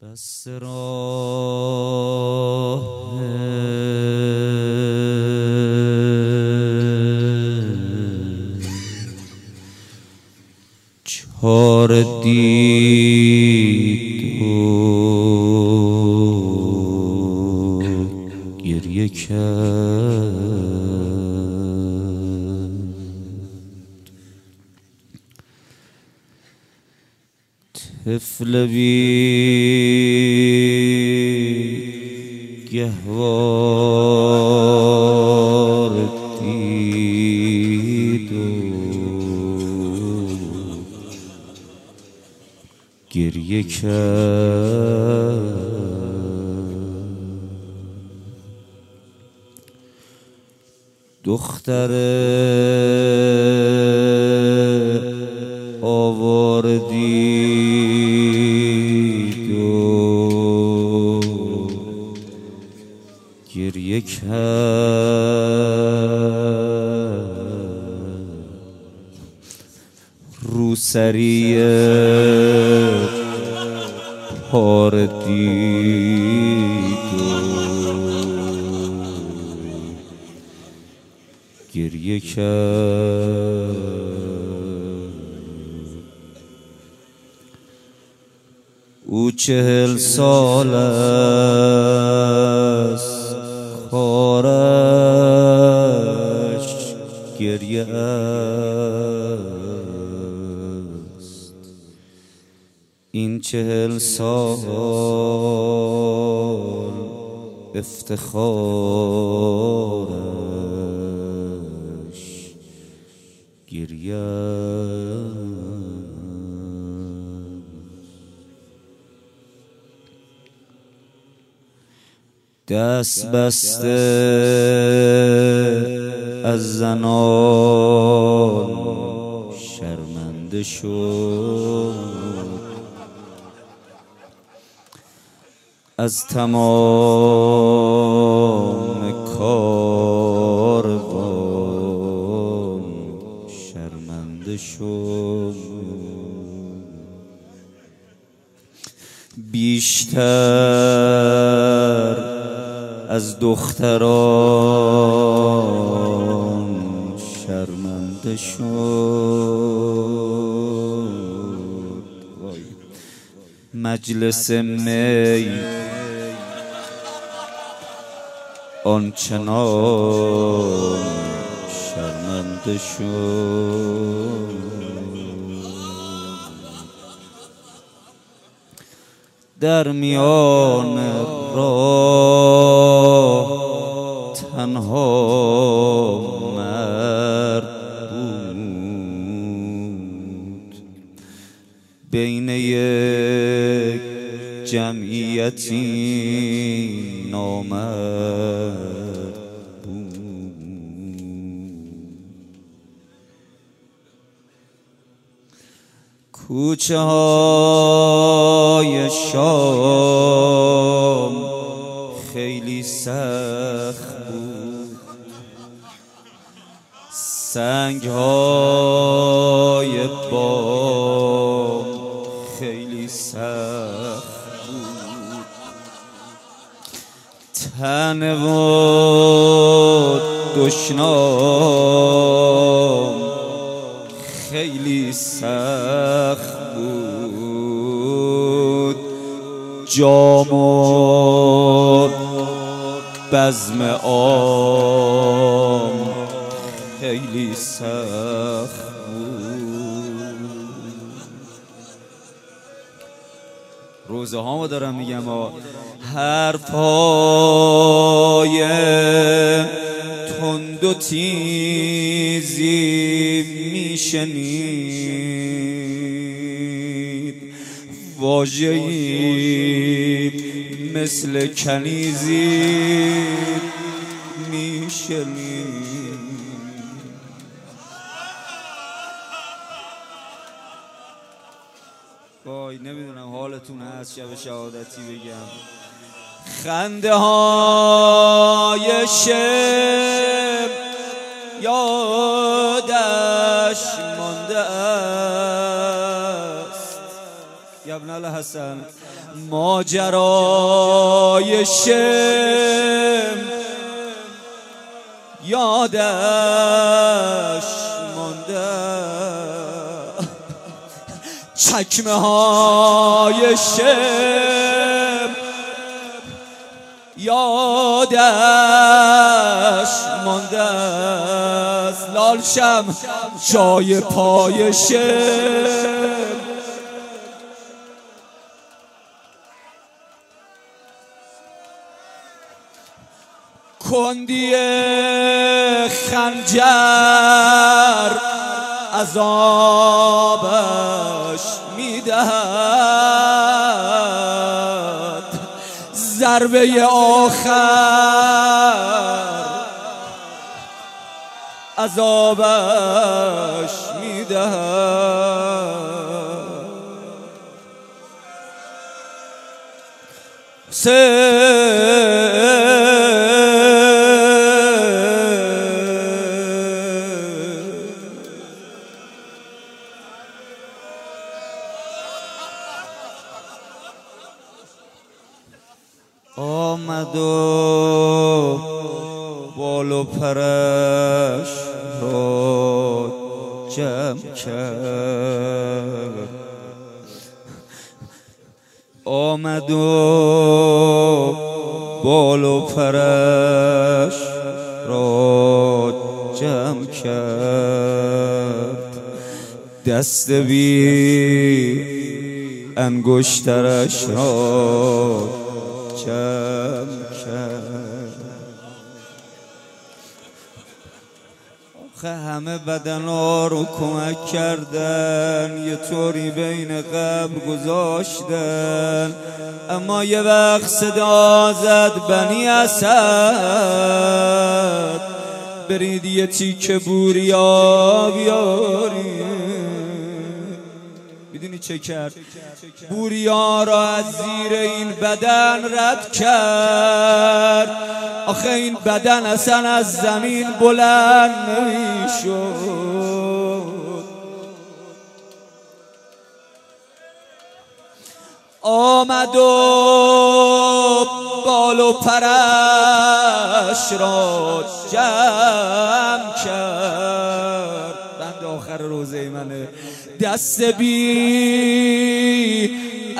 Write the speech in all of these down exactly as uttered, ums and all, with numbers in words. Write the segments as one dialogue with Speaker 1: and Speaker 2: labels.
Speaker 1: بس راه چار دید و گریه کرد. طفل بی گهوار دید و گریه کرد. دختر آواره دید و گریه کرد. روسری پاره دید و گریه کرد. او چهل سال است کارش گریه است. این چهل سال افتخارش گریه است. دست بسته از زنان شرمنده شد، از تمام کاروان شرمنده شد. بیشتر از دختران شرمنده شد. مجلس می آنچنان شرمنده شد. در میان راه تنها مرد بود، بین یک جمعیتی نامرد بود. کوچه های شام خیلی سخت بود، سنگ های بام خیلی سخت بود. تنه و دشنام خیلی سخت بود. جام و بزم عام خیلی سخت بود. روزه هامو دارم میگم ها. هر پای تند و تیزی میشنید، واژه‌ای مثل کنیزی میشنید. وای نمیدونم حالتون هست شب شهادتی بگم. خنده های شب یادش مانده است. یا ابن الحسن ماجرای شم یادش مانده، چکمه های شم یادش مانده است. لالشم جای پای شم، کندی خنجر عذابش میدهد، ضربه آخر عذابش میدهد. آمد و بال و پرش را جمع کرد، آمد و بال و پرش را جمع کرد، دست بی انگشترش را جمع کرد. آخه همه بدنا رو کمک کردن، یه طوری بین قبر گذاشتن، اما یه وقت صدا زد بنی اسد برید یه تیکه بوریا بیاری. میدونی چه کرد؟ بوریا را از زیر این بدن رد کرد. آخه این بدن اصلا از زمین بلند نمیشد. آمد و بال و پرش را جمع کرد، بند آخر روزه منه، دست بی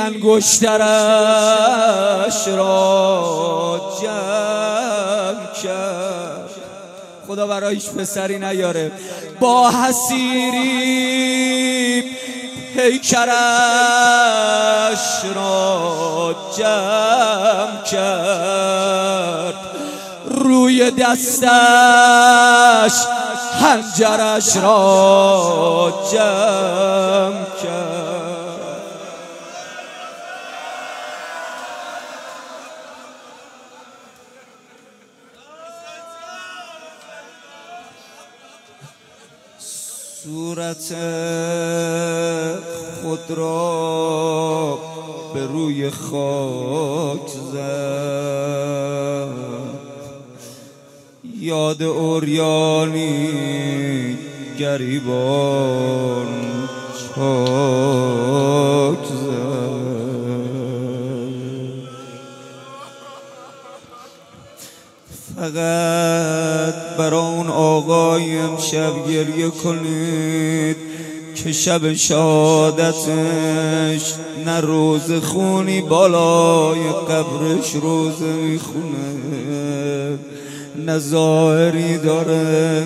Speaker 1: انگشترش را جمع کرد. خدا برایش پسری نیاره، با حسیری پیکرش را جمع کرد، روی دستش خنجرش را جمع کرد. صورت خود را به روی خاک زد، یاد اوریانی گریبان چاک زد. فقط برا اون آقای امشب گریه کنید که شب شهادتش نه روز خونی بالای قبرش روز میخونه، نه ظاهری داره.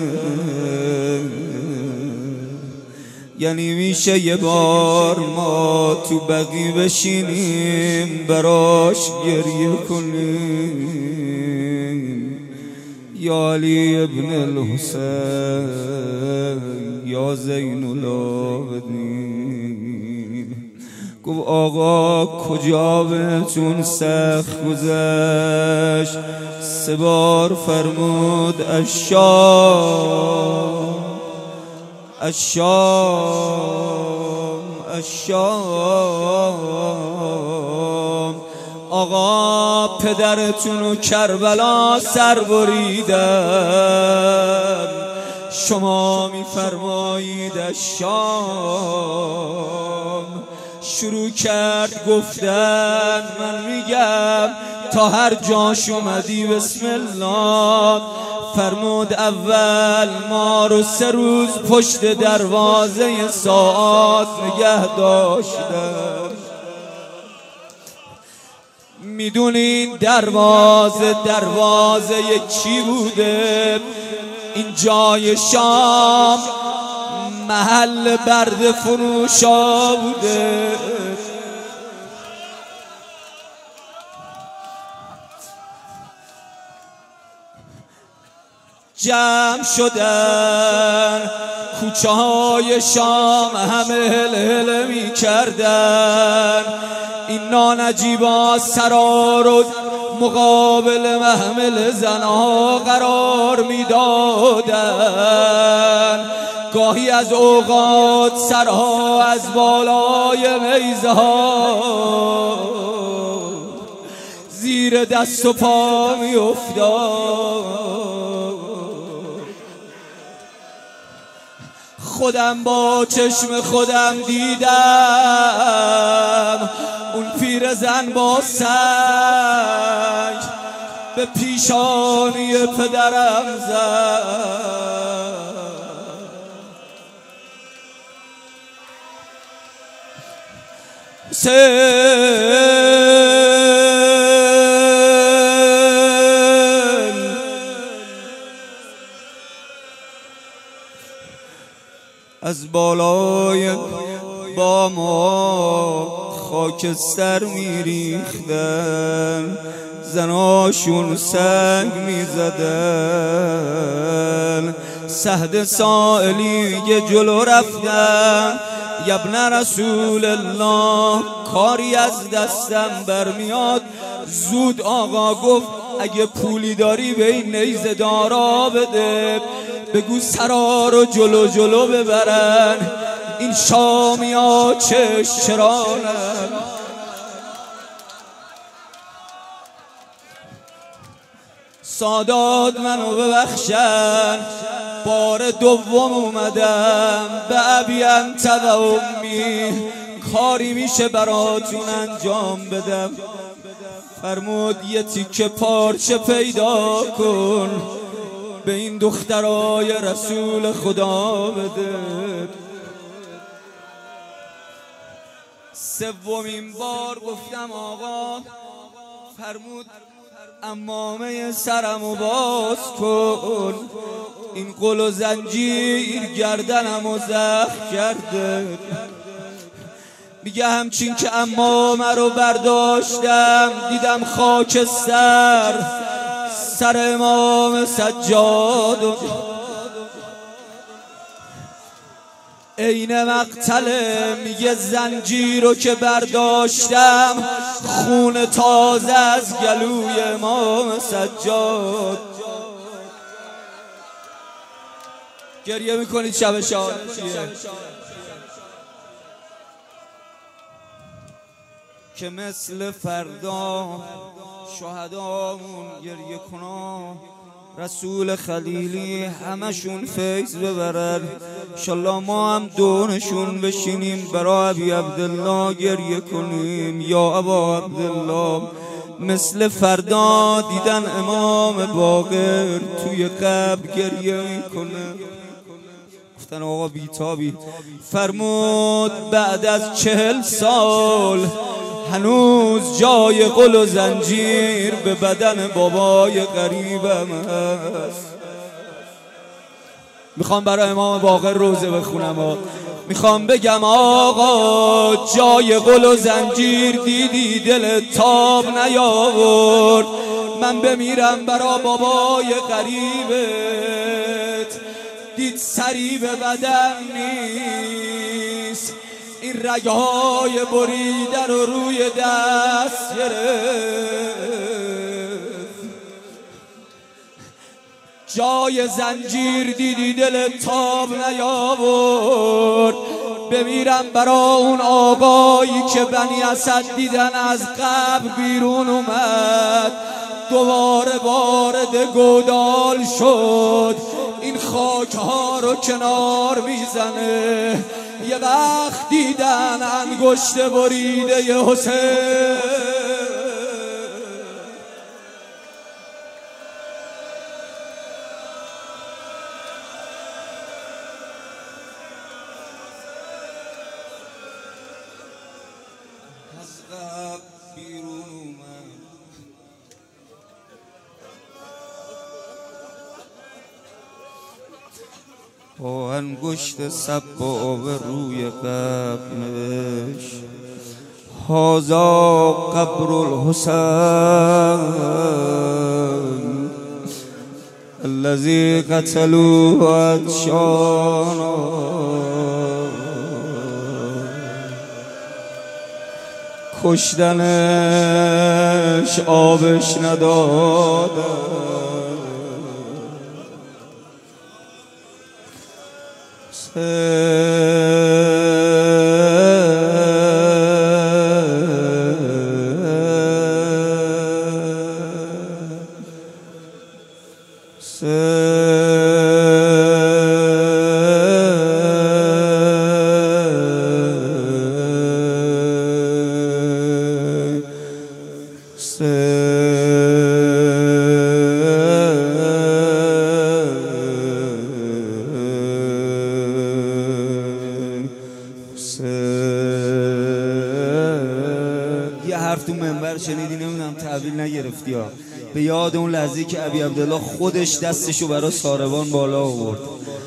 Speaker 1: یعنی میشه یه بار ما تو بقی بشینیم براش گریه کنیم، یا علی ابن الحسین یا زین العابدین. گفت آقا کجا بهتون سخت گذشت؟ سه بار فرمود الشام الشام الشام. آقا پدرتونو کربلا سر بریدن، شما میفرمایید الشام شروع کرد گفتن من میگم تا هر جاش اومدی بسم الله. فرمود اول ما رو سه روز پشت دروازه ساعات نگه داشتن. میدونین دروازه دروازه چی بوده؟ این جای شام محل برد فروشا بوده. جمع شدن کوچه های شام همه هل هل می کردن. این نانجیبا سرا رو مقابل محمل زنها قرار می دادن. گاهی از اوقات سرها از بالای میزه ها زیر دست و پا می افتاد. خودم با چشم خودم دیدم اون پیرزن با سنگ به پیشانی پدرم زد. از بالای با ما خاکستر میریختن، زناشون سنگ میزدن. سهد سائلی یه جلو رفتن، ابن رسول الله کاری از دستم برمیاد. زود آقا گفت اگه پولی داری به این نیزه دارا بده، بگو سرا رو جلو جلو ببرن. این شامیا چه شرانن. سادات منو ببخشن، بار دوم اومدم به ابی انت و امی، کاری میشه براتون انجام بدم. فرمود یه تیکه پارچه پیدا کن به این دخترای رسول خدا بده. سومین بار گفتم آقا، فرمود عمامه سرمو باز کن، این قل و زنجیر گردنمو زخم کرده. میگه همچین که عمامه رو برداشتم دیدم خاکستر سر امام سجاد. عین مقتله. میگه زنجیر رو که برداشتم خون تازه از گلوی امام سجاد. گریه میکنید شب شاد که مثل فردا شهدامون گریه کنن، رسول خلیلی همشون فیض ببرن. انشالله ما هم دونشون بشینیم برای ابی عبدالله گریه کنیم. یا ابا عبدالله، مثل فردا دیدن امام باقر توی قبر گریه میکنه. گفتن آقا بیتابی. فرمود بعد از چهل سال هنوز جای قل و زنجیر به بدن بابای غریبم هست. میخوام برای امام باقر روزه بخونم. میخوام بگم آقا جای قل و زنجیر دیدی دل تاب نیاورد. من بمیرم برای بابای غریبت، دید سری به بدن نیست، این رگهای بریده رو روی دست گرفت. جای زنجیر دیدی دل تاب نیاورد. بمیرم برا اون آقایی که بنی اسد دیدن از قبر بیرون اومد، دوباره وارد گودال شد، این خاک ها رو کنار میزنه. یه وقت دیدن انگشت بریده ی حسین. از قبل بیرون اومد با انگشت سبابه روی قبر نوشت هذا قبر الحسین الذي قتلوه عطشانا. کشتنش آبش ندادن یه حرف تو منبر شنیدی نمیدونم تحویل نگرفتی ها، به یاد اون لحظه که ابی عبدالله خودش دستشو برای ساربان بالا آورد.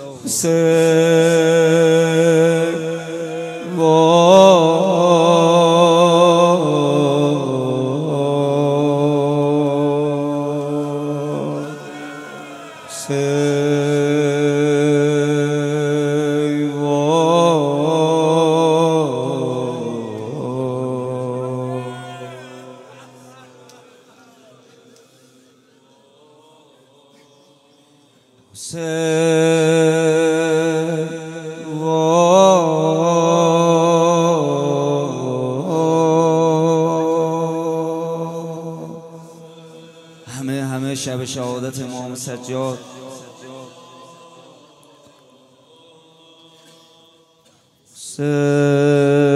Speaker 1: همه همه شب شهادت امام سجاد س